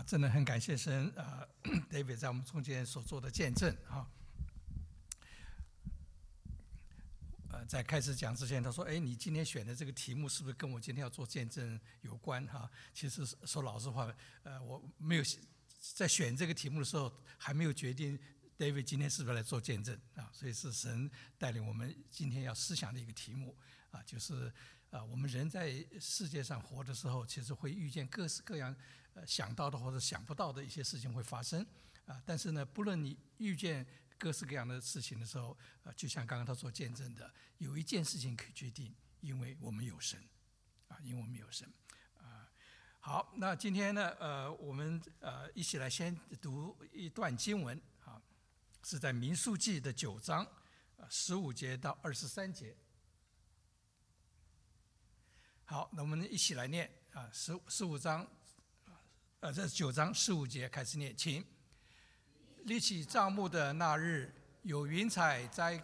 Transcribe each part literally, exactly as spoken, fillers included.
真的很感谢神啊 ，David 在我们中间所做的见证啊。呃，在开始讲之前，他说：“哎，你今天选的这个题目是不是跟我今天要做见证有关？”哈，其实说老实话，呃，我没有在选这个题目的时候还没有决定 David 今天是不是来做见证啊，所以是神带领我们今天要思想的一个题目啊，就是啊，我们人在世界上活的时候，其实会遇见各式各样呃想到的或者想不到的一些事情会发生啊，但是呢，不论你遇见各式各样的事情的时候，呃，就像刚刚他所见证的，有一件事情可以决定，因为我们有神，啊，因为我们有神，啊，好，那今天呢，呃，我们呃一起来先读一段经文，啊，是在民数记的九章，呃，十五节到二十三节。好，那我们一起来念啊，十十五章，呃，这九章十五节开始念，请。立起帐幕的那日，有云彩在，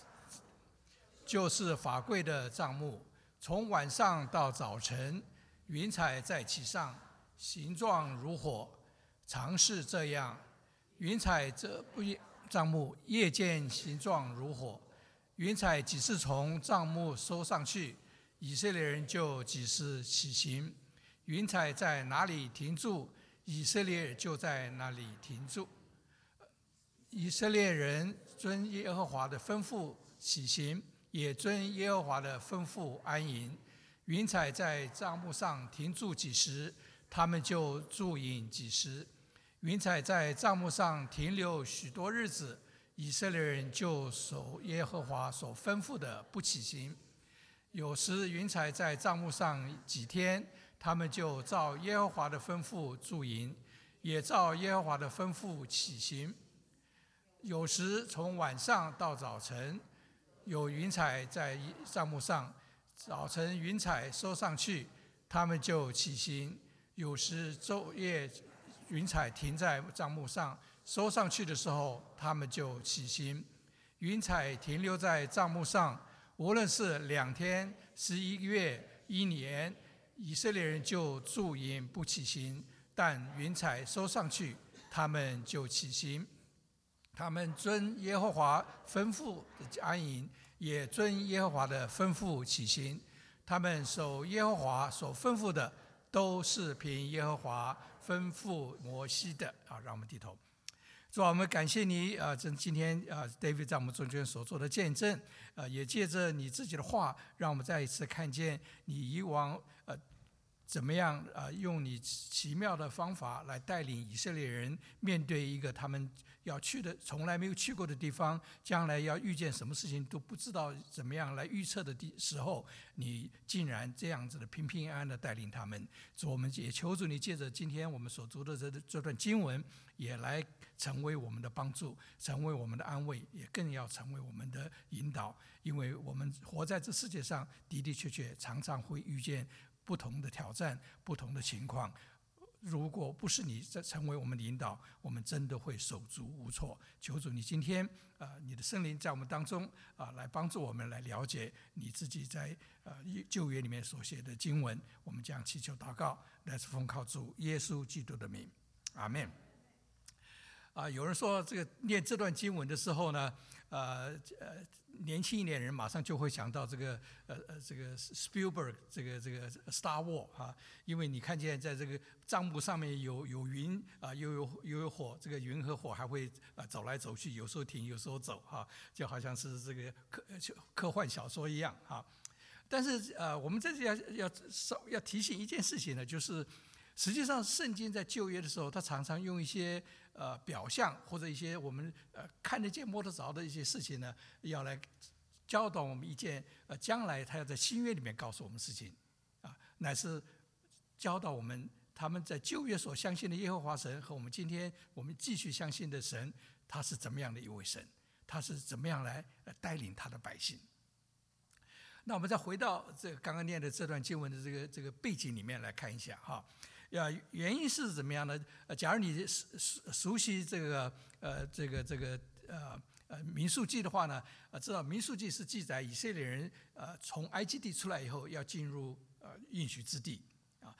就是法柜的帐幕。从晚上到早晨，云彩在其上，形状如火，常是这样。云彩这不帐幕夜间形状如火，云彩几时从帐幕收上去，以色列人就几时起行。云彩在哪里停住，以色列就在哪里停住。以色列人遵耶和华的吩咐起行，也遵耶和华的吩咐安营。云彩在帐幕上停住几时，他们就住营几时。云彩在帐幕上停留许多日子，以色列人就守耶和华所吩咐的不起行。有时云彩在帐幕上几天，他们就照耶和华的吩咐住营，也照耶和华的吩咐起行。有时从晚上到早晨，有云彩在帐幕上，早晨云彩收上去，他们就起行。有时昼夜云彩停在帐幕上，收上去的时候，他们就起行。云彩停留在帐幕上，无论是两天、十一个月、一年，以色列人就住营不起行，但云彩收上去，他们就起行。他们遵耶和华吩咐安营，也遵耶和华的吩咐起行。他们守耶和华所吩咐的，都是凭耶和华吩咐摩西的。啊，让我们低头。主啊，我们感谢你啊！这今天啊 ，David 在我们中间所做的见证，啊，也借着你自己的话，让我们再一次看见你以往呃怎么样啊，用你奇妙的方法来带领以色列人面对一个他们要去的从来没有去过的地方，将来要遇见什么事情都不知道怎么样来预测的时候，你竟然这样子的平平安安的带领他们。主，我们也求主你借着今天我们所读的这这段经文，也来成为我们的帮助，成为我们的安慰，也更要成为我们的引导。因为我们活在这世界上的的确确常常会遇见不同的挑战，不同的情况。如果不是你成为我们的引导，我们真的会手足无措。求主你今天啊、呃，你的圣灵在我们当中啊、呃，来帮助我们来了解你自己在呃旧约里面所写的经文。我们将祈求祷告，来自奉靠主耶稣基督的名，阿们。啊、呃，有人说这个念这段经文的时候呢，呃呃，年轻一点人马上就会想到这个呃呃这个 Spielberg 这个这个 Star War 啊，因为你看见在这个帐幕上面有有云啊、呃，又有又有火，这个云和火还会啊、呃、走来走去，有时候停，有时候走哈、啊，就好像是这个科科幻小说一样哈、啊。但是呃，我们这里要要稍要提醒一件事情呢，就是实际上圣经在旧约的时候，它常常用一些呃表象或者一些我们呃看得见摸得着的一些事情呢，要来教导我们一件呃将来他要在新约里面告诉我们事情啊，乃是教导我们他们在旧约所相信的耶和华神和我们今天我们继续相信的神，他是怎么样的一位神，他是怎么样来带领他的百姓。那我们再回到这个刚刚念的这段经文的这个这个背景里面来看一下哈，呀，原因是怎么样呢？呃，假如你熟熟悉这个呃这个这个呃呃民数记的话呢，呃，知道民数记是记载以色列人呃从埃及地出来以后要进入呃应许之地啊，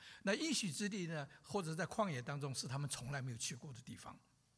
那应许之地呢，或者在旷野当中是他们从来没有去过的地方。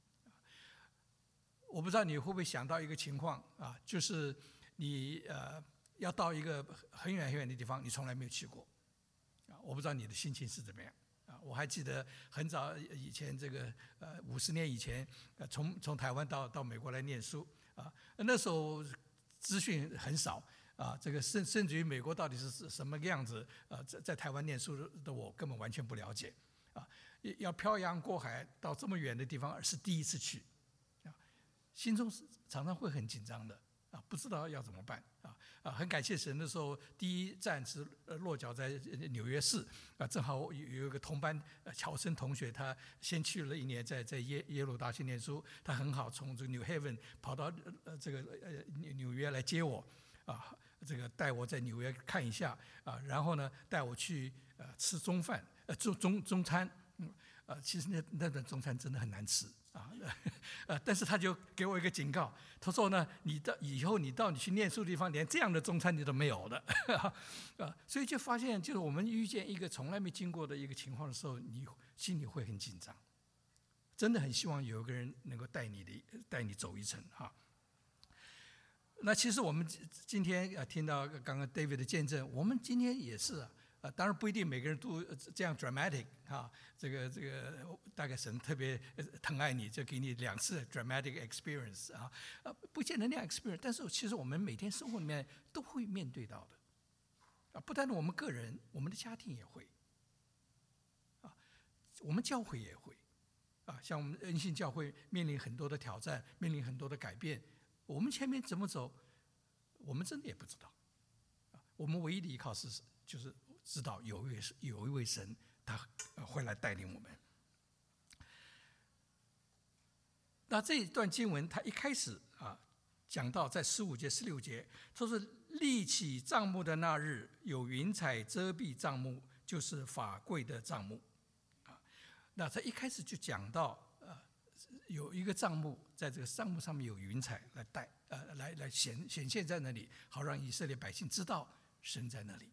我不知道你会不会想到一个情况啊，就是你呃要到一个很远很远的地方，你从来没有去过啊，我不知道你的心情是怎么样啊。我还记得很早以前，这个呃五十年以前，呃从从台湾到到美国来念书啊，那时候资讯很少啊，这个甚甚至于美国到底是什么样子啊，在在台湾念书的我根本完全不了解啊，要漂洋过海到这么远的地方，是第一次去。心中常常会很紧张的啊，不知道要怎么办啊啊！很感谢神的时候，第一站是落脚在纽约市啊，正好有有一个同班乔森同学，他先去了一年在在耶耶鲁大学念书，他很好从这个 New Haven 跑到呃这个呃纽约来接我啊，这个带我在纽约看一下啊，然后呢带我去呃吃中饭呃中中中餐，嗯呃其实那那顿中餐真的很难吃。啊，呃，但是他就给我一个警告，他说呢，你到以后你到你去念书的地方，连这样的中餐你都没有的，啊，所以就发现，就是我们遇见一个从来没经过的一个情况的时候，你心里会很紧张，真的很希望有一个人能够带你的带你走一程哈。那其实我们今天呃听到刚刚 David 的见证，我们今天也是啊。啊，当然不一定每个人都这样 dramatic 啊，这个这个大概神特别疼爱你，就给你两次 dramatic experience 啊，啊不见得那样 experience， 但是其实我们每天生活里面都会面对到的，啊，不单是我们个人，我们的家庭也会，啊，我们教会也会，啊，像我们恩信教会面临很多的挑战，面临很多的改变，我们前面怎么走，我们真的也不知道，啊，我们唯一的依靠是就是知道有一位有一位神，他会来带领我们。那这一段经文，他一开始啊讲到在十五节、十六节，说是立起帐幕的那日，有云彩遮蔽帐幕，就是法柜的帐幕。啊，那他一开始就讲到，呃，有一个帐幕，在这个帐幕上面有云彩来带，呃，来来显显现在那里，好让以色列百姓知道神在那里。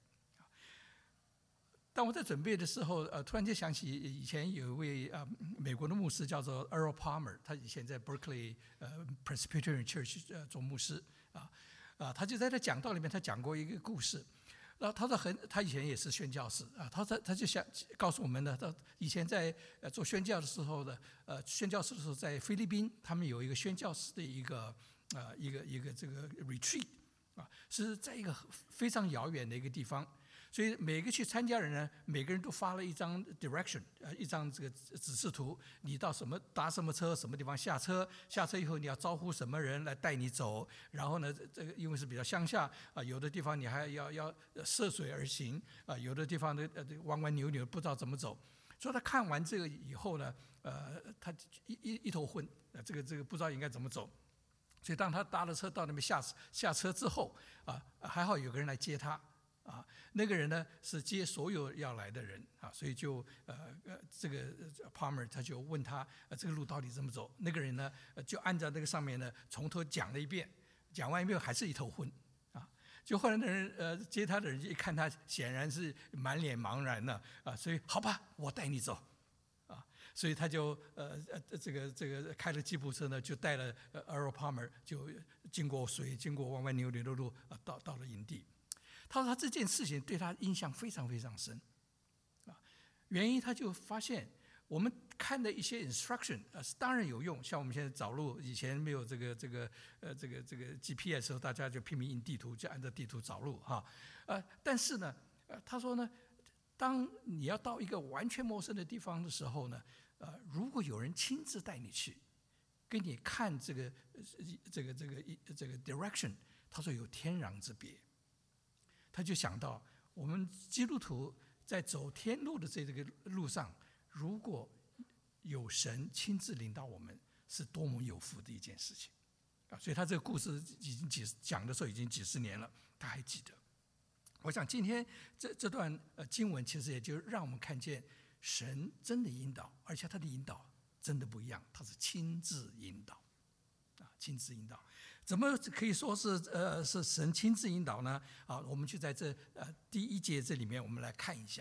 当我在准备的时候，呃，突然间想起以前有一位呃美国的牧师叫做 Earl Palmer， 他以前在 Berkeley 呃 Presbyterian Church 呃做牧师啊啊，他就在他讲道里面，他讲过一个故事。然后他说很，他以前也是宣教士啊，他他他就想告诉我们呢，他以前在呃做宣教的时候的呃宣教士的时候，在菲律宾他们有一个宣教士的一个呃一个一个这个 retreat 啊，是在一个非常遥远的一个地方。所以每个去参加人呢，每个人都发了一张 direction， 呃，一张这个指示图。你到什么搭什么车，什么地方下车，下车以后你要招呼什么人来带你走。然后呢，这个因为是比较乡下啊，有的地方你还要要涉水而行啊，有的地方呢呃弯弯扭扭不知道怎么走。所以他看完这个以后呢，呃，他一一一头昏，呃，这个这个不知道应该怎么走。所以当他搭了车到那边下下车之后啊，还好有个人来接他。啊，那个人呢是接所有要来的人啊，所以就呃呃这个 Palmer 他就问他、呃、这个路到底怎么走？那个人呢、呃、就按照那个上面呢从头讲了一遍，讲完一遍还是一头昏啊。就后来那人呃接他的人一看他显然是满脸茫然了啊，所以好吧，我带你走啊，所以他就呃呃这个这个开了吉普车呢，就带了 Earl Palmer 就经过水，经过弯弯扭扭的路啊，到到了营地。他说他这件事情对他印象非常非常深，啊，原因他就发现我们看的一些 instruction 啊是当然有用，像我们现在找路，以前没有这个这个呃这个这个 G P S 的时候，大家就拼命印地图，就按照地图找路哈，呃，但是呢，呃，他说呢，当你要到一个完全陌生的地方的时候呢，呃，如果有人亲自带你去，给你看这个这个这个这个 direction， 他说有天壤之别。他就想到，我们基督徒在走天路的这个路上，如果有神亲自领导我们，是多么有福的一件事情啊！所以他这个故事已经几讲的时候已经几十年了，他还记得。我想今天这这段呃经文，其实也就让我们看见神真的引导，而且他的引导真的不一样，他是亲自引导啊，亲自引导。怎么可以说是呃是神亲自引导呢？啊，我们就在这呃第一节这里面，我们来看一下啊，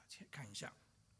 先看一下。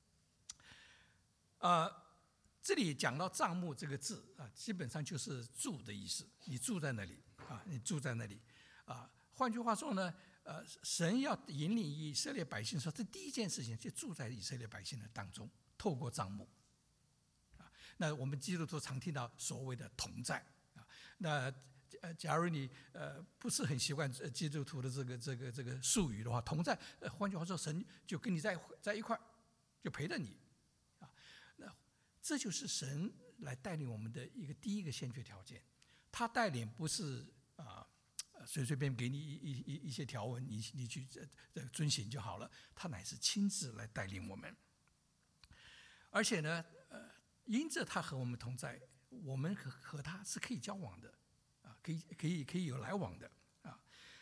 呃，这里讲到帐幕这个字啊，基本上就是住的意思，你住在那里啊，你住在那里啊。换句话说呢，呃，神要引领以色列百姓说，这第一件事情就住在以色列百姓的当中，透过帐幕啊。那我们基督徒常听到所谓的同在啊，那呃，假如你呃不是很习惯基督徒的这个这个这个术语的话，同在，呃，换句话说，神就跟你在在一块儿，就陪着你。这就是神来带领我们的一个第一个先决条件。他带领不是啊、呃、随随便给你一一一些条文，你你去这遵循就好了。他乃是亲自来带领我们，而且呢，呃，因着他和我们同在，我们和和他是可以交往的啊，可以可以可以有来往的啊。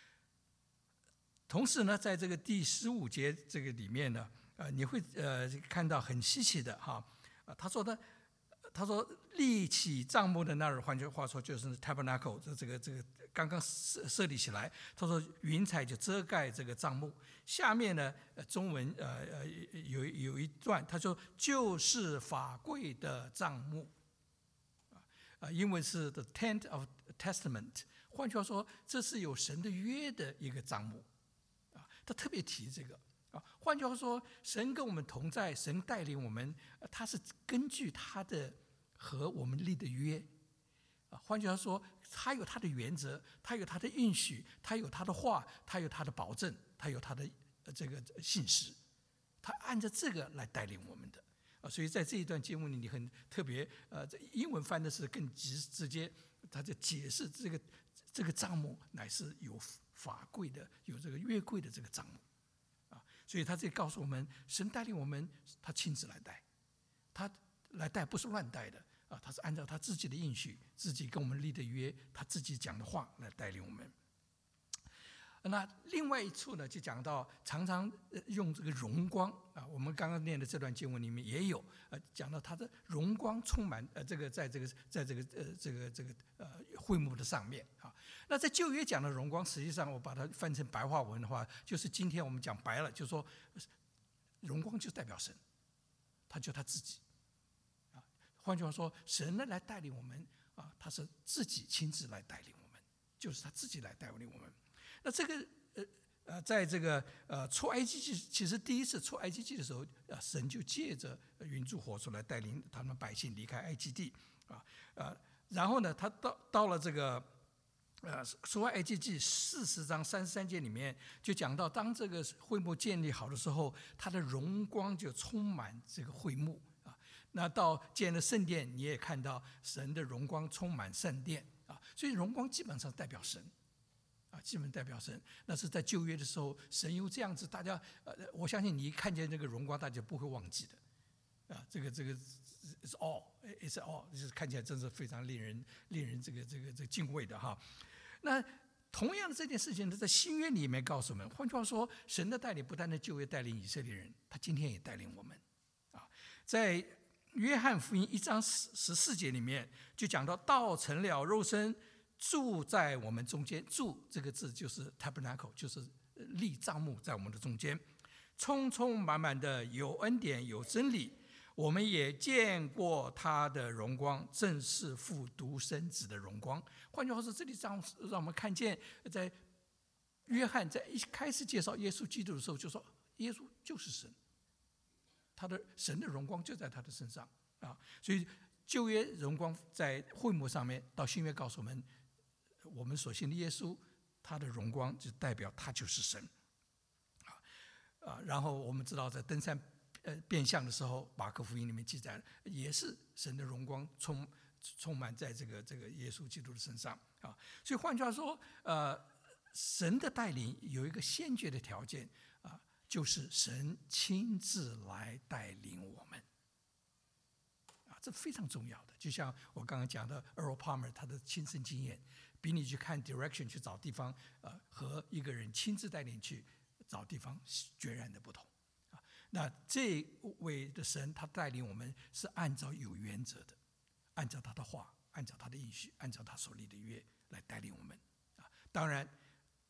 同时呢，在这个第十五节这个里面呢，呃，你会呃看到很稀奇的哈。啊，他说呢，他说立起帐幕的那日，换句话说就是 tabernacle 这这个这个刚刚设设立起来。他说云彩就遮盖这个帐幕，下面呢，呃、中文呃呃有有一段，他说就是法柜的帐幕，啊，英文是 the tent of testament。换句话说，这是有神的约的一个帐幕，啊，他特别提这个。换句话说，神跟我们同在，神带领我们，他是根据他的和我们立的约。换句话说，他有他的原则，他有他的应许，他有他的话，他有他的保证，他有他的这个信实，他按照这个来带领我们的。所以在这一段经文里，你很特别，呃，英文翻的是更直直接，他就解释这个这个帐幕乃是有法柜的，有这个约柜的这个帐幕。所以他这里告诉我们，神带领我们，他亲自来带，他来带不是乱带的啊，他是按照他自己的应许，自己跟我们立的约，他自己讲的话来带领我们。那另外一处呢，就讲到常常用这个荣光啊，我们刚刚念的这段经文里面也有，呃，讲到他的荣光充满，呃，这个在这个在这个呃这个这个呃会幕的上面啊。那在旧约讲的荣光，实际上我把它翻成白话文的话，就是今天我们讲白了，就是说荣光就代表神，他就他自己啊。换句话说，神呢来带领我们啊，他是自己亲自来带领我们，就是他自己来带领我们。那这个呃呃，在这个呃出埃及记，其实第一次出埃及记的时候，呃，神就借着云柱火柱来带领他们百姓离开埃及地啊，呃，然后呢，他到到了这个呃出埃及记四十章三十三节里面，就讲到当这个会幕建立好的时候，它的荣光就充满这个会幕啊。那到建了圣殿，你也看到神的荣光充满圣殿啊，所以荣光基本上代表神。啊，基本代表神，那是在旧约的时候，神又这样子，大家呃，我相信你一看见这个荣光，大家不会忘记的，啊，这个这个 is all is all， 就是看起来真是非常令人令人这个这个这个敬畏的哈。那同样的这件事情呢，在新约里面告诉我们，换句话说，神的带领不单在旧约带领以色列人，他今天也带领我们，啊，在约翰福音一章十四节里面就讲到，道成了肉身。住在我们中间，住这个字就是 tabernacle， 就是立帐幕在我们的中间，充充满满的有恩典有真理。我们也见过他的荣光，正是父独生子的荣光。换句话说，这里让让我们看见，在约翰在一开始介绍耶稣基督的时候，就说耶稣就是神，他的神的荣光就在他的身上啊。所以旧约荣光在会幕上面，到新约告诉我们，我们所信的耶稣，他的荣光就代表他就是神，啊啊，然后我们知道在登山呃变相的时候，马可福音里面记载了，也是神的荣光充充满在这个这个耶稣基督的身上啊。所以换句话说，呃，神的带领有一个先决的条件啊，就是神亲自来带领我们。这非常重要的，就像我刚刚讲的 Earl Palmer 他的亲身经验，比你去看 direction 去找地方，呃，和一个人亲自带领去找地方决然的不同啊。那这位的神，他带领我们是按照有原则的，按照他的话，按照他的应许，按照他所立的约来带领我们啊。当然，他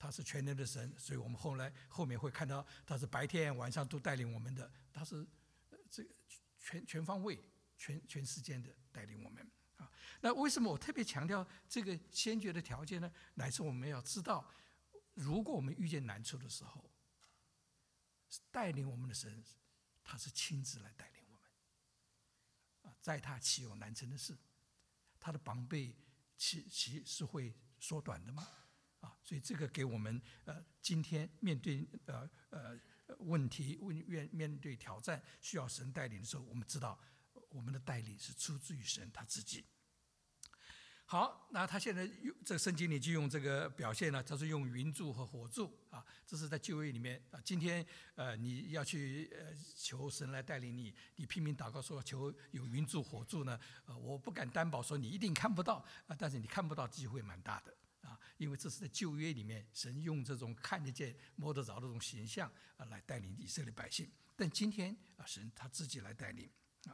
他是全能的神，所以我们后来后面会看到他是白天晚上都带领我们的，他是这个全全方位、全全时间的带领我们啊。那为什么我特别强调这个先决的条件呢？乃是我们要知道，如果我们遇见难处的时候，带领我们的神，他是亲自来带领我们啊，在他岂有难成的事？他的膀臂岂岂是会缩短的吗？啊，所以这个给我们呃，今天面对呃呃问题、面面对挑战，需要神带领的时候，我们知道我们的带领是出自于神他自己。好，那他现在用这个圣经里就用这个表现呢，他是用云柱和火柱啊，这是在旧约里面啊。今天呃你要去呃求神来带领你，你拼命祷告说求有云柱火柱呢，呃我不敢担保说你一定看不到啊，但是你看不到机会蛮大的啊，因为这是在旧约里面神用这种看得见摸得着的这种形象啊来带领以色列百姓，但今天啊神他自己来带领。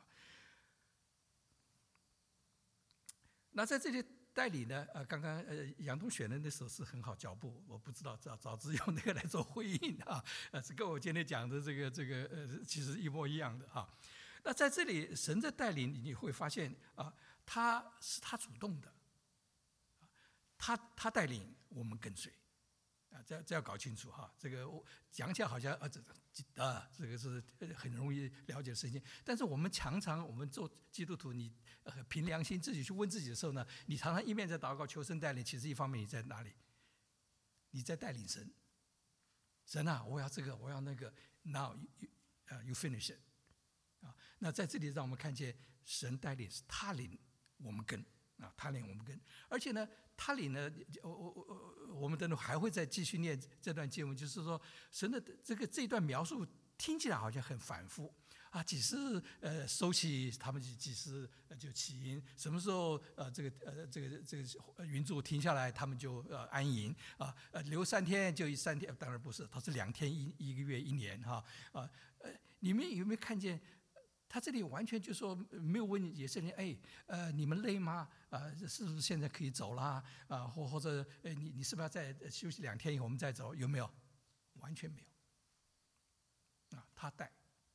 那在这里带领呢，呃，刚刚呃杨东选的那首诗很好，脚步，我不知道早早知用那个来做回应啊，呃，是跟我今天讲的这个这个呃，其实一模一样的哈。那在这里，神的带领你会发现啊，他是他主动的，他他带领我们跟随。啊，这这要搞清楚哈，这个我讲起来好像啊，这啊，这个是很容易了解的事情。但是我们常常，我们做基督徒，你呃凭良心自己去问自己的时候呢，你常常一面在祷告求神带领，其实一方面你在哪里？你在带领神。神啊，我要这个，我要那个 ，Now you 啊 you finish it 啊。那在这里让我们看见神带领是他领我们跟啊，他领我们跟，而且呢。他领呢，我我我我们等等还会再继续念这段经文，就是说神的这个这段描述听起来好像很反复啊，几时呃收起他们几时就起营，什么时候呃这个呃这个这个云柱停下来，他们就呃安营啊，呃留三天就三天，当然不是，它是两天一一个月一年哈啊呃你们有没有看见？他这里完全就说没有问以色列，哎，呃，你们累吗？啊、呃，是不是现在可以走啦？啊、呃，或或者，呃，你你是不是要再休息两天以后我们再走？有没有？完全没有。啊，他带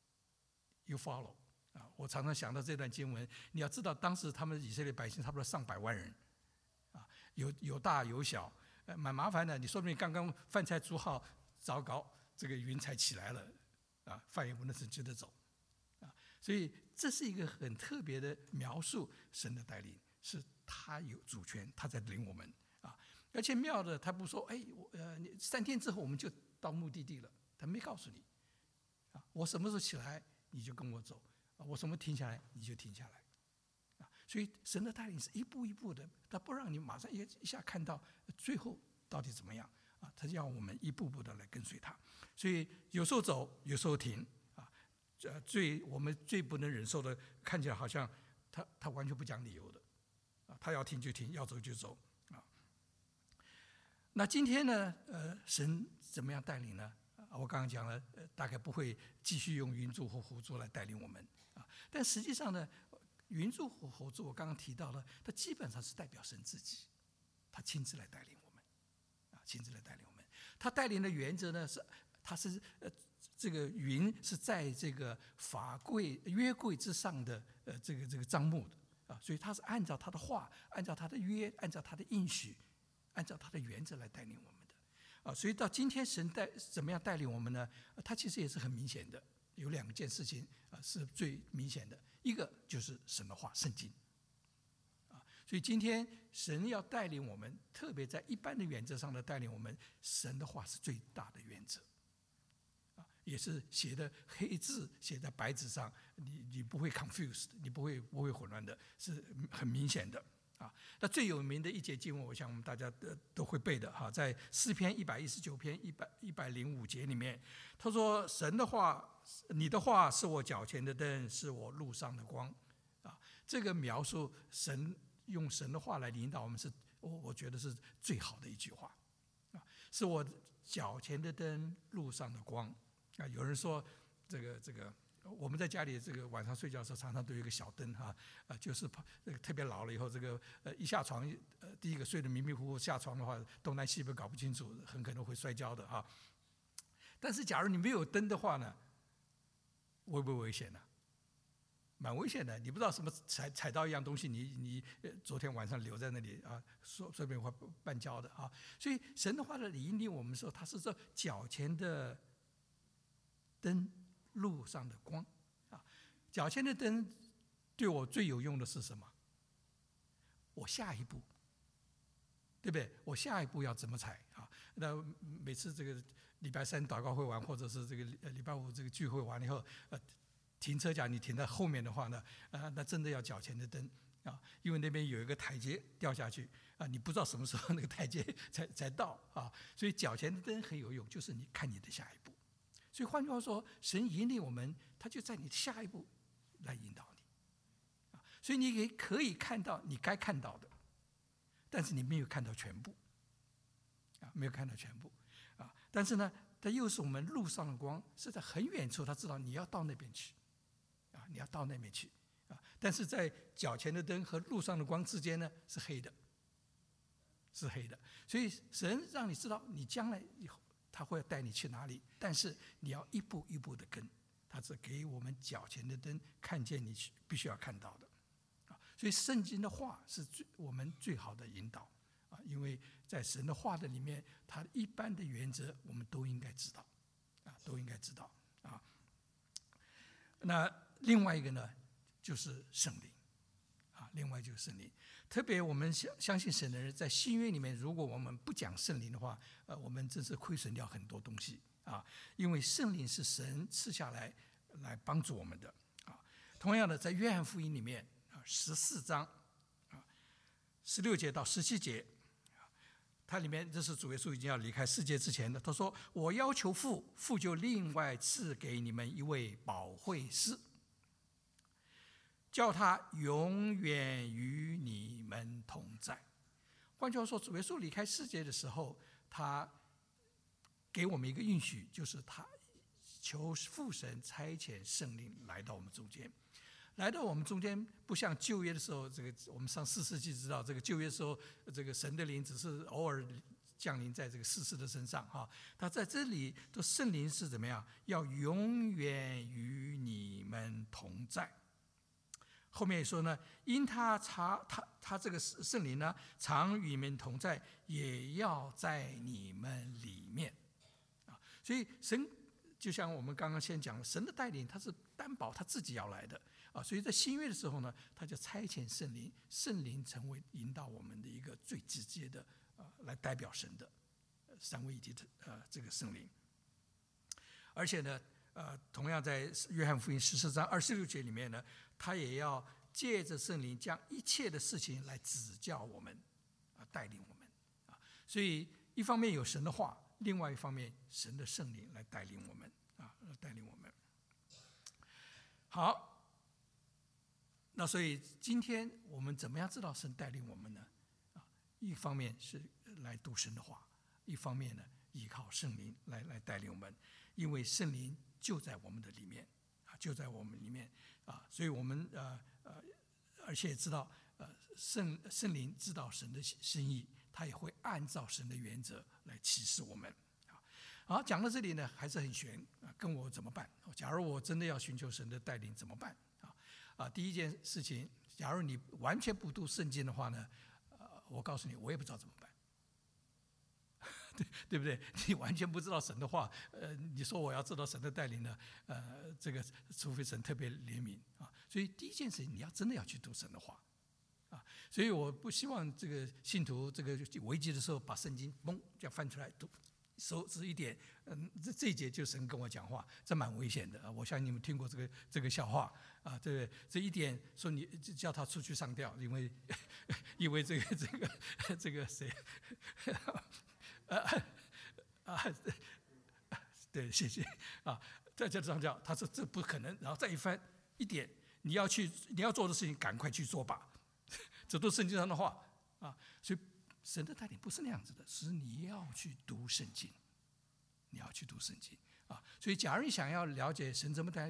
，you follow。啊，我常常想到这段经文，你要知道，当时他们以色列百姓差不多上百万人，啊，有有大有小，呃，蛮麻烦的。你说不定刚刚饭菜煮好，糟糕，这个云彩起来了，啊，饭也不能是接着走。所以这是一个很特别的描述，神的带领是他有主权，他在领我们啊。而且妙的，他不说，哎，我呃，三天之后我们就到目的地了，他没告诉你啊。我什么时候起来你就跟我走啊，我什么停下来你就停下来啊。所以神的带领是一步一步的，他不让你马上一一下看到最后到底怎么样啊，他要我们一步步的来跟随他。所以有时候走，有时候停。呃，最我们最不能忍受的，看起来好像他他完全不讲理由的，啊，他要停就停，要走就走，啊。那今天呢，呃，神怎么样带领呢？啊，我刚刚讲了，呃，大概不会继续用云柱和火柱来带领我们，啊，但实际上呢，云柱和火柱我刚刚提到了，它基本上是代表神自己，他亲自来带领我们，啊，亲自来带领我们。他带领的原则呢是，他是呃。这个云是在这个法柜约柜之上的呃这个这个帐幕的啊，所以他是按照他的话，按照他的约，按照他的应许，按照他的原则来带领我们的啊。所以到今天神带怎么样带领我们呢？他其实也是很明显的，有两件事情啊是最明显的，一个就是神的话，圣经啊。所以今天神要带领我们，特别在一般的原则上的带领我们，神的话是最大的原则。也是写的黑字写在白纸上，你你不会 confused， 你不会不会混乱的，是很明显的啊。那最有名的一节经文，我想我们大家都都会背的哈，在诗篇一百一十九篇一百一百零五节里面，他说：“神的话，你的话是我脚前的灯，是我路上的光。”啊，这个描述神用神的话来领导我们是，我我觉得是最好的一句话啊，是我脚前的灯，路上的光。啊，有人说这个这个我们在家里这个晚上睡觉的时候，常常都有一个小灯哈，啊，就是这个特别老了以后，这个呃一下床，呃第一个睡得迷迷糊糊，下床的话东南西北搞不清楚，很可能会摔跤的哈。但是假如你没有灯的话呢，危不危险呢？蛮危险的，你不知道什么踩踩到一样东西，你你昨天晚上留在那里啊，说说不定会绊跤的啊。所以神的话的引领我们说，它是这脚前的灯，路上的光啊。脚前的灯对我最有用的是什么？我下一步，对不对？我下一步要怎么踩啊？那每次这个礼拜三祷告会完，或者是这个礼拜五这个聚会完了以后，呃。停车架你停在后面的话呢，呃，那真的要脚前的灯啊，因为那边有一个台阶掉下去啊，你不知道什么时候那个台阶才才到啊，所以脚前的灯很有用，就是你看你的下一步。所以换句话说，神引领我们，他就在你的下一步来引导你啊，所以你也可以看到你该看到的，但是你没有看到全部啊，没有看到全部啊，但是呢，它又是我们路上的光，是在很远处，他知道你要到那边去。啊，你要到那边去啊！但是在脚前的灯和路上的光之间呢，是黑的，是黑的。所以神让你知道，你将来以后他会带你去哪里，但是你要一步一步的跟。他是给我们脚前的灯，看见你必须要看到的啊！所以圣经的话是最我们最好的引导啊，因为在神的话的里面，它一般的原则我们都应该知道啊，都应该知道啊。那另外一个呢，就是圣灵，啊，另外就是圣灵。特别我们相相信神的人，在新约里面，如果我们不讲圣灵的话，呃，我们真是亏损掉很多东西啊。因为圣灵是神赐下来来帮助我们的啊。同样的，在约翰福音里面啊，十四章啊，十六节到十七节，它里面这是主耶稣已经要离开世界之前的，他说：“我要求父，父就另外赐给你们一位保惠师。”叫他永远与你们同在。换句话说，主耶稣离开世界的时候，他给我们一个应许，就是他求父神差遣圣灵来到我们中间。来到我们中间，不像旧约的时候，这个我们上四世纪知道，这个旧约的时候，这个神的灵只是偶尔降临在这个士师的身上哈。他在这里的圣灵是怎么样？要永远与你们同在。后面也说呢，因他常他他这个圣灵呢，常与你们同在，也要在你们里面啊。所以神就像我们刚刚先讲，神的带领他是担保他自己要来的啊。所以在新约的时候呢，他就差遣圣灵，圣灵成为引导我们的一个最直接的啊，来代表神的三位一体的呃这个圣灵。而且呢，呃，同样在约翰福音十四章二十六节里面呢，他也要借着圣灵将一切的事情来指教我们，啊，带领我们啊。所以一方面有神的话，另外一方面神的圣灵来带领我们啊，带领我们。好，那所以今天我们怎么样知道神带领我们呢？啊，一方面是来读神的话，一方面呢依靠圣灵来来带领我们，因为圣灵就在我们的里面啊，就在我们里面啊，所以我们呃呃，而且知道呃圣圣灵知道神的心意，他也会按照神的原则来启示我们啊。好，讲到这里呢，还是很悬啊，跟我怎么办？假如我真的要寻求神的带领怎么办？啊啊，第一件事情，假如你完全不读圣经的话呢，呃，我告诉你，我也不知道怎么办。对对不对？你完全不知道神的话，呃，你说我要知道神的带领呢，呃，这个除非神特别怜悯啊。所以第一件事情，你要真的要去读神的话啊。所以我不希望这个信徒这个危机的时候把圣经嘣这样翻出来读，手指一点，嗯，这这一节就神跟我讲话，这蛮危险的啊。我相信你们听过这个这个笑话啊，对不对？这一点说你叫他出去上吊，因为因为这个这个这个谁？啊啊，对，谢谢啊。在这上叫他说这不可能，然后再一翻一点，你要去你要做的事情，赶快去做吧。这都是圣经上的话啊。所以神的带领不是那样子的，是你要去读圣经，你要去读圣经啊。所以，假如你想要了解神怎么带领你，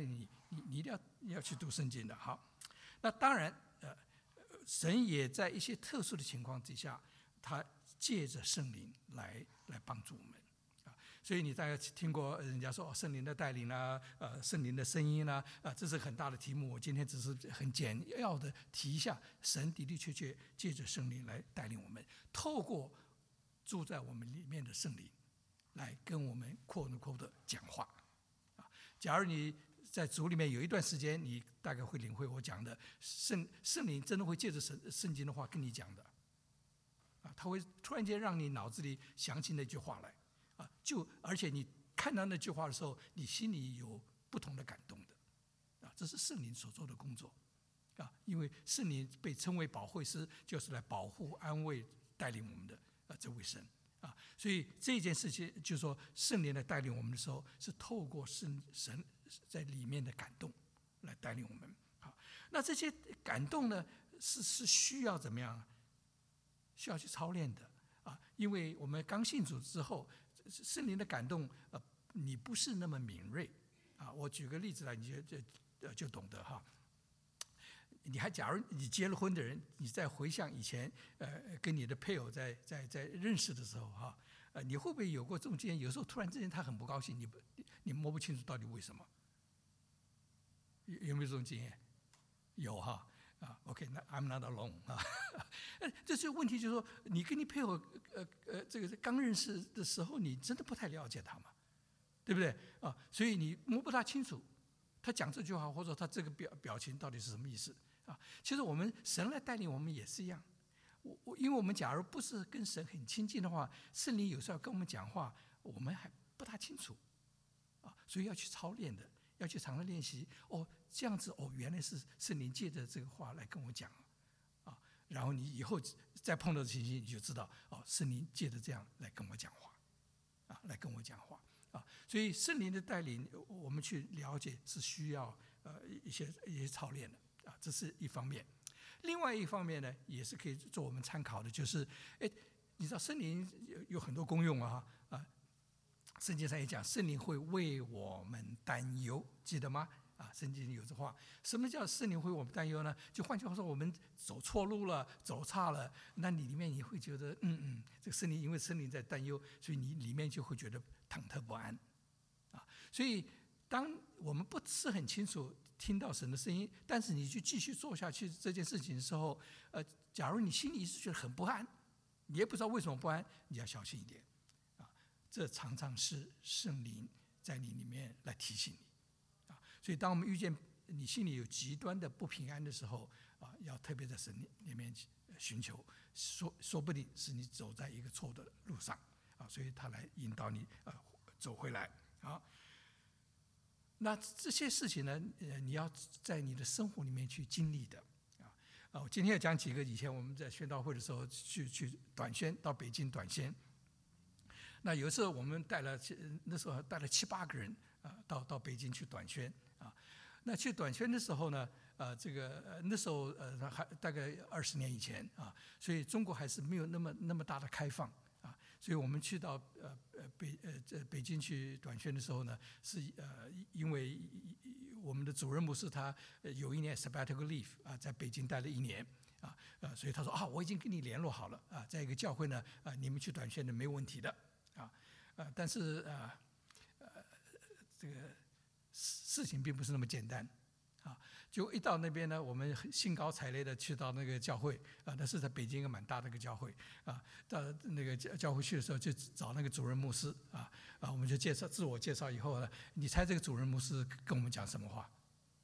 你你一定要你要去读圣经的。好，那当然，呃，神也在一些特殊的情况之下，他借着圣灵来来帮助我们啊。所以你大概听过人家说、哦、圣灵的带领啦、啊，呃，圣灵的声音啦、啊，啊，这是很大的题目。我今天只是很简要的提一下，神的的确确借着圣灵来带领我们，透过住在我们里面的圣灵，来跟我们阔能阔的讲话啊。假如你在主里面有一段时间，你大概会领会我讲的，圣圣灵真的会借着圣圣经的话跟你讲的啊，他会突然间让你脑子里想起那句话来啊，就而且你看到那句话的时候，你心里有不同的感动的啊，这是圣灵所做的工作啊，因为圣灵被称为保惠师，就是来保护、安慰、带领我们的啊这位神啊，所以这件事情就是说，圣灵来带领我们的时候，是透过圣神在里面的感动来带领我们。好，那这些感动呢，是是需要怎么样？需要去操练的啊，因为我们刚信主之后，圣灵的感动，呃，你不是那么敏锐啊。我举个例子来，你就就呃就懂得哈。你还假如你结了婚的人，你再回想以前，呃，跟你的配偶在在在认识的时候哈，呃，你会不会有过这种经验？有时候突然之间他很不高兴，你不你摸不清楚到底为什么？有有没有这种经验？有哈啊 ，OK， 那 I'm not alone 啊。这是问题，就是说你跟你配偶呃呃这个刚认识的时候，你真的不太了解他嘛，对不对啊？所以你摸不大清楚他讲这句话或者他这个表表情到底是什么意思。啊，其实我们神来带领我们也是一样，我我因为我们假如不是跟神很亲近的话，圣灵有时候要跟我们讲话，我们还不大清楚，啊，所以要去操练的，要去常常练习。哦，这样子哦，原来是圣灵借着这个话来跟我讲，啊，然后你以后再碰到的情形，你就知道哦，圣灵借着这样来跟我讲话，啊，来跟我讲话，啊，所以圣灵的带领，我们去了解是需要呃一些一些操练的。啊，这是一方面。另外一方面呢，也是可以做我们参考的，就是，哎，你知道圣灵有有很多功用啊，啊，圣经上也讲，圣灵会为我们担忧，记得吗？啊，圣经里有这话。什么叫圣灵会为我们担忧呢？就换句话说，我们走错路了，走差了，那你里面你会觉得，嗯嗯，这个圣灵因为圣灵在担忧，所以你里面就会觉得忐忑不安，啊，所以当我们不是很清楚听到神的声音，但是你去继续做下去这件事情的时候，呃，假如你心里是觉得很不安，你也不知道为什么不安，你要小心一点，啊，这常常是圣灵在你里面来提醒你，啊，所以当我们遇见你心里有极端的不平安的时候，啊，要特别在神里面寻求，说说不定是你走在一个错的路上，啊，所以他来引导你呃走回来，啊。那这些事情呢，呃，你要在你的生活里面去经历的，啊，啊，我今天要讲几个以前我们在宣道会的时候去去短宣，到北京短宣。那有时候我们带了那时候带了七八个人啊，到到北京去短宣啊。那去短宣的时候呢，呃，这个呃那时候呃还大概二十年以前啊，所以中国还是没有那么那么大的开放。所以我们去到呃呃北呃这北京去短宣的时候呢，是呃因为我们的主任牧师他有一年 sabbatical leave 啊，在北京待了一年啊，呃所以他说啊，我已经跟你联络好了啊，在一个教会呢啊，你们去短宣的没有问题的啊，呃但是啊呃这个事情并不是那么简单。啊，就一到那边呢，我们兴高采烈的去到那个教会啊，那是在北京一个蛮大的一个教会啊。到那个教教会去的时候，就找那个主任牧师啊啊，我们就介绍自我介绍以后呢，你猜这个主任牧师跟我们讲什么话？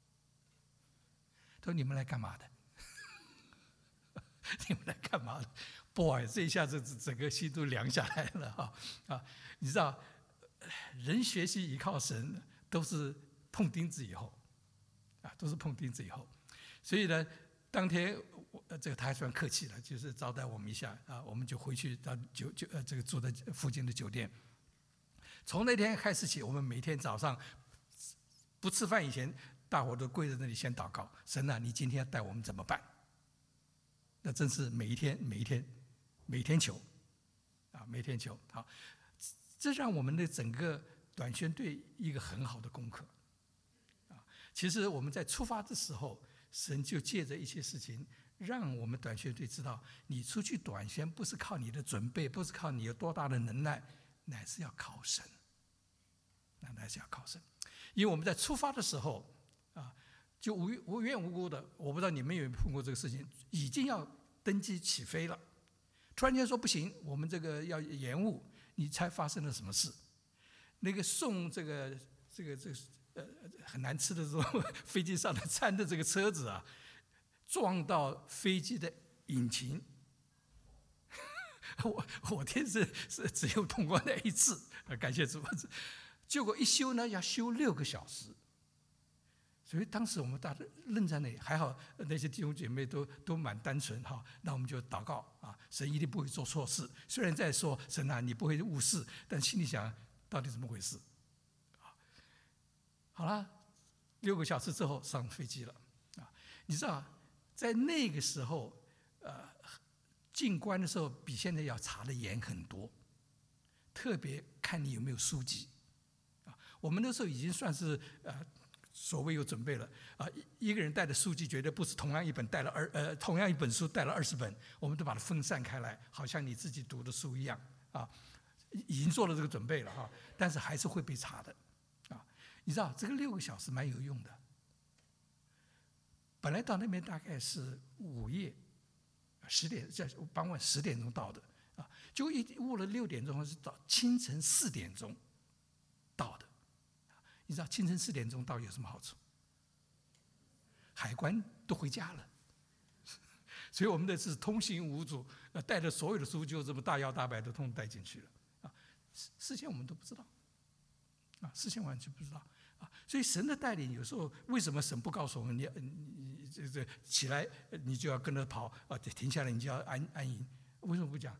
他说：“你们来干嘛的？你们来干嘛的 ？”Boy， 这一下子整个心都凉下来了哈啊！你知道，人学习依靠神都是碰钉子以后。啊，都是碰钉子以后，所以呢，当天我这个他还算客气了，就是招待我们一下啊，我们就回去到酒酒呃这个住在附近的酒店。从那天开始起，我们每天早上不吃饭以前，大伙都跪在那里先祷告，神啊，你今天要带我们怎么办？那真是每一天每一天每天求啊，每天求好，这让我们的整个短宣队一个很好的功课。 其实我们在出发的时候，神就借着一些事情，让我们短宣队知道，你出去短宣不是靠你的准备，不是靠你有多大的能耐，乃是要靠神，那乃是要靠神。因为我们在出发的时候啊，就无无缘无故的，我不知道你们有没有碰过这个事情，已经要登机起飞了，突然间说不行，我们这个要延误，你猜发生了什么事？那个送这个这个这个呃很难吃的这种飞机上的餐的这个车子啊，撞到飞机的引擎。我我天是是只有通过那一次，感谢主。结果一修呢，要修六个小时。所以当时我们大家愣在那里，还好那些弟兄姐妹都都蛮单纯哈，那我们就祷告啊，神一定不会做错事。虽然在说神啊，你不会误事，但心里想到底怎么回事？啊，好了，六个小时之后上飞机了啊。你知道，在那个时候，呃，进关的时候比现在要查的严很多，特别看你有没有书籍啊。我们那时候已经算是呃。所谓有准备了啊，一个人带的书籍绝对不是同样一本带了二呃同样一本书带了二十本，我们都把它分散开来，好像你自己读的书一样啊，已经做了这个准备了哈，但是还是会被查的啊。你知道这个六个小时蛮有用的，本来到那边大概是午夜十点，在傍晚十点钟到的啊，就一误了六点钟，是到清晨四点钟到的。你知道清晨四点钟到有什么好处？海关都回家了，所以我们的是通行无阻，带着所有的书就这么大摇大摆的通带进去了啊。事先我们都不知道啊，事先完全不知道啊。所以神的带领有时候为什么神不告诉我们你你这这起来你就要跟着跑啊，停下来你就要安安营？为什么不讲？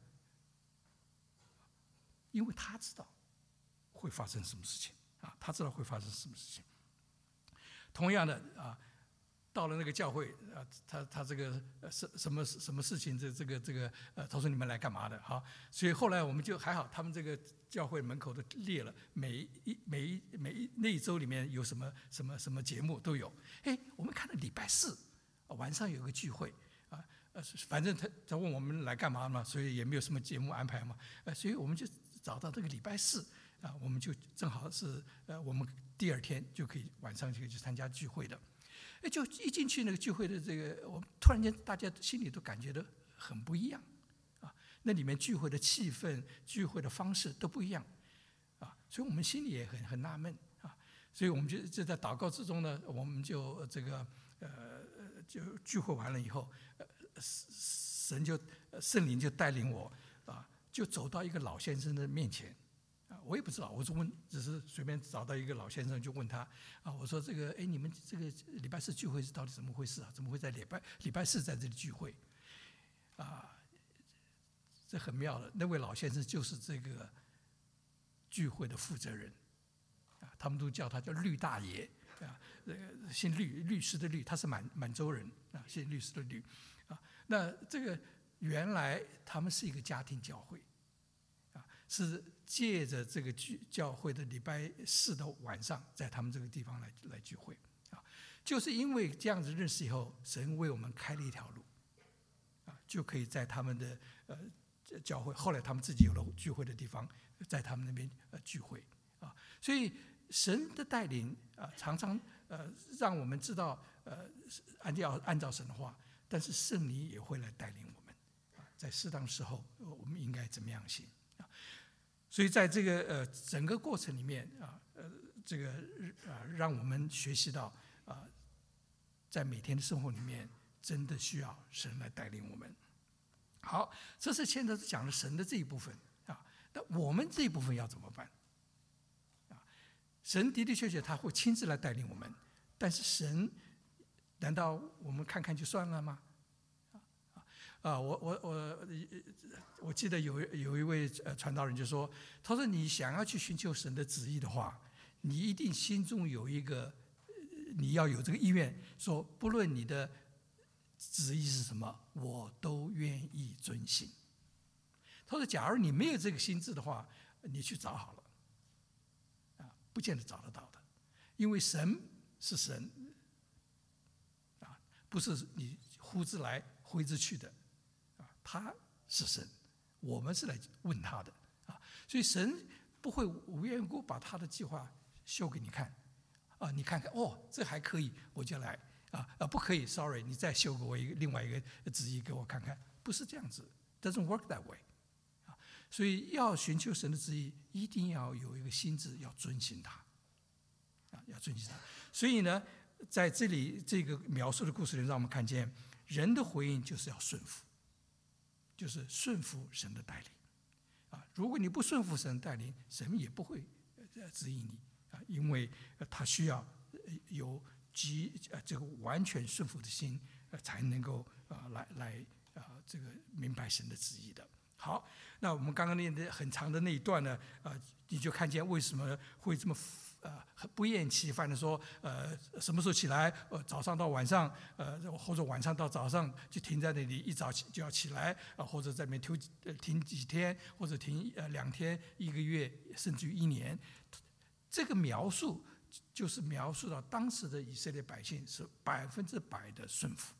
因为他知道会发生什么事情。啊，他知道会发生什么事情。同样的啊，到了那个教会啊，他他这个什什么什么事情，这这个这个呃，他说你们来干嘛的？好，所以后来我们就还好，他们这个教会门口都列了，每一每一每一那一周里面有什么什么什么节目都有。哎，我们看到礼拜四晚上有个聚会啊，呃，反正他他问我们来干嘛嘛，所以也没有什么节目安排嘛，呃，所以我们就找到这个礼拜四。啊，我们就正好是呃，我们第二天就可以晚上就可以去参加聚会的。哎，就一进去那个聚会的这个，我们突然间大家心里都感觉到很不一样啊。那里面聚会的气氛、聚会的方式都不一样啊，所以我们心里也很很纳闷啊。所以我们就就在祷告之中呢，我们就这个呃就聚会完了以后，呃神就圣灵就带领我啊，就走到一个老先生的面前。我也不知道，我就问，只是随便找到一个老先生就问他啊，我说这个，哎，你们这个礼拜四聚会是到底怎么回事啊？怎么会在礼拜礼拜四在这里聚会？啊，这很妙了。那位老先生就是这个聚会的负责人啊，他们都叫他叫律大爷啊，这个姓律，律师的律，他是满满洲人啊，姓律师的律啊。那这个原来他们是一个家庭教会。是借着这个聚教会的礼拜四的晚上，在他们这个地方来来聚会啊，就是因为这样子认识以后，神为我们开了一条路啊，就可以在他们的呃教会，后来他们自己有了聚会的地方，在他们那边呃聚会啊，所以神的带领啊，常常呃让我们知道呃按照按照神的话，但是圣灵也会来带领我们啊，在适当时候我们应该怎么样行。所以在这个呃整个过程里面啊，呃这个啊让我们学习到啊，在每天的生活里面，真的需要神来带领我们。好，这是现在讲了神的这一部分啊，那我们这一部分要怎么办？啊，神的的确确他会亲自来带领我们，但是神难道我们看看就算了吗？啊，我我我我记得有有一位呃传道人就说，他说你想要去寻求神的旨意的话，你一定心中有一个，你要有这个意愿，说不论你的旨意是什么，我都愿意遵行。他说，假如你没有这个心志的话，你去找好了，啊，不见得找得到的，因为神是神啊，不是你呼之来挥之去的啊，他是神，我们是来问他的啊，所以神不会无缘无故把他的计划秀给你看啊，你看看哦，这还可以，我就来啊，啊不可以 ，sorry， 你再秀给我一个另外一个旨意给我看看，不是这样子 ，doesn't work that way。所以要寻求神的旨意，一定要有一个心智，要遵行他，啊，要遵行他。所以呢，在这里这个描述的故事里，让我们看见人的回应就是要顺服，就是顺服神的带领。啊，如果你不顺服神的带领，神也不会指引你啊，因为他需要有极呃这个完全顺服的心，呃，才能够啊来来啊这个明白神的旨意的。好，那我们刚刚念的很长的那一段呢，呃，你就看见为什么会这么呃不厌其烦的说，呃，什么时候起来？呃，早上到晚上，呃，或者晚上到早上就停在那里，一早就要起来，啊，或者在那边停呃停几天，或者停呃两天、一个月，甚至于一年。这个描述就是描述到当时的以色列百姓是百分之百的顺服，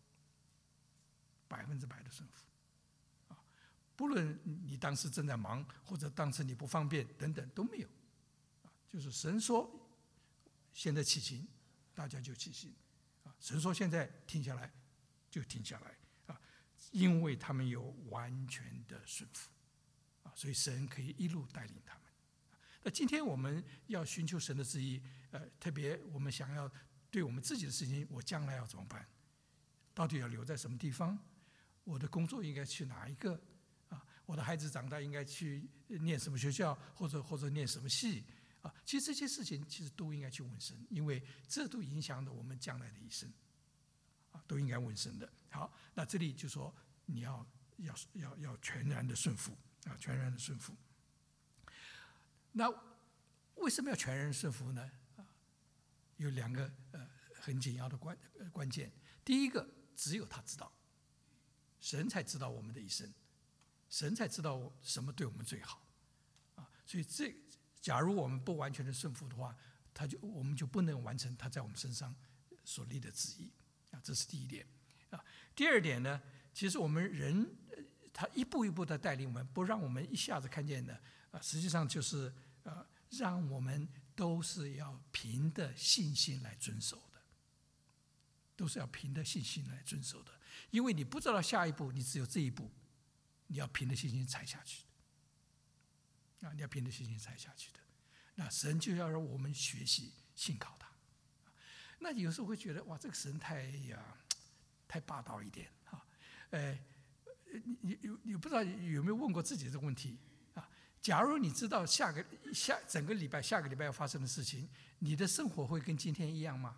百分之百的顺服。不论你当时正在忙，或者当时你不方便等等都没有，就是神说现在起行，大家就起行，神说现在停下来就停下来啊，因为他们有完全的顺服啊，所以神可以一路带领他们。那今天我们要寻求神的旨意，呃，特别我们想要对我们自己的事情，我将来要怎么办？到底要留在什么地方？我的工作应该去哪一个？我的孩子长大应该去念什么学校，或者或者念什么系啊？其实这些事情其实都应该去问神，因为这都影响了我们将来的一生啊，都应该问神的。好，那这里就说你要要要要全然的顺服啊，全然的顺服。那为什么要全然顺服呢？啊，有两个呃很紧要的关呃关键。第一个，只有他知道，神才知道我们的一生。神才知道什么对我们最好，啊，所以这假如我们不完全的顺服的话，他就我们就不能完成他在我们身上所立的旨意，啊，这是第一点，啊，第二点呢，其实我们人他一步一步的带领我们，不让我们一下子看见的，啊，实际上就是呃，让我们都是要凭的信心来遵守的，都是要凭的信心来遵守的，因为你不知道下一步，你只有这一步。你要凭着信心踩下去的，啊，你要凭着信心踩下去的。那神就要让我们学习信靠他。那有时候会觉得，哇，这个神太呀，太霸道一点啊。呃，你你你你不知道有没有问过自己这个问题啊？假如你知道下个下整个礼拜下个礼拜要发生的事情，你的生活会跟今天一样吗？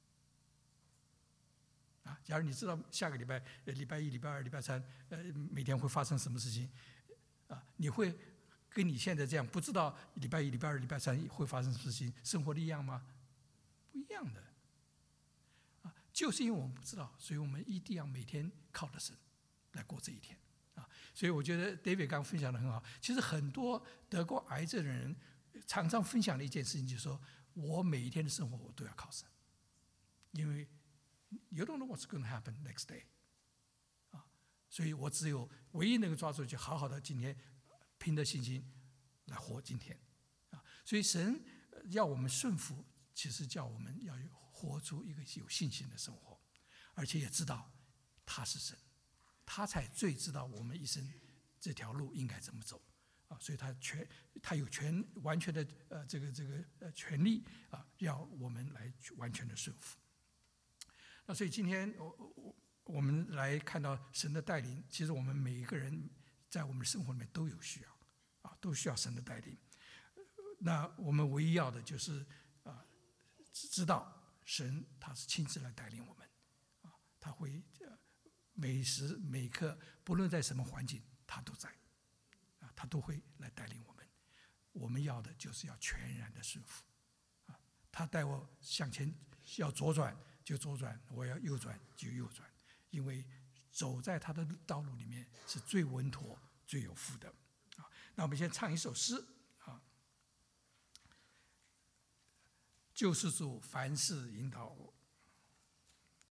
啊，假如你知道下个礼拜，呃，礼拜一、礼拜二、礼拜三，呃，每天会发生什么事情，啊，你会跟你现在这样不知道礼拜一、礼拜二、礼拜三会发生什么事情，生活的一样吗？不一样的，啊，就是因为我们不知道，所以我们一定要每天靠着神来过这一天，啊，所以我觉得 David 刚分享的很好。其实很多得过癌症的人常常分享的一件事情，就是说我每一天的生活我都要靠神，因为You don't know what's going to happen next day， 啊，所以我只有唯一能够抓住，就好好的今天凭着信心来活今天，啊，所以神要我们顺服，其实叫我们要活出一个有信心的生活，而且也知道他是神，他才最知道我们一生这条路应该怎么走，啊，所以他全他有全完全的呃这个这个呃权利啊，要我们来完全的顺服。那所以今天我我我们来看到神的带领，其实我们每一个人在我们生活里面都有需要，啊，都需要神的带领。那我们唯一要的就是啊，知道神他是亲自来带领我们，啊，他会每时每刻，不论在什么环境，他都在，啊，他都会来带领我们。我们要的就是要全然的顺服，啊，他带我向前要左转。就左转，我要右转就右转，因为走在他的道路里面是最稳妥、最有福的。啊，那我们先唱一首诗啊， 救世主凡事引导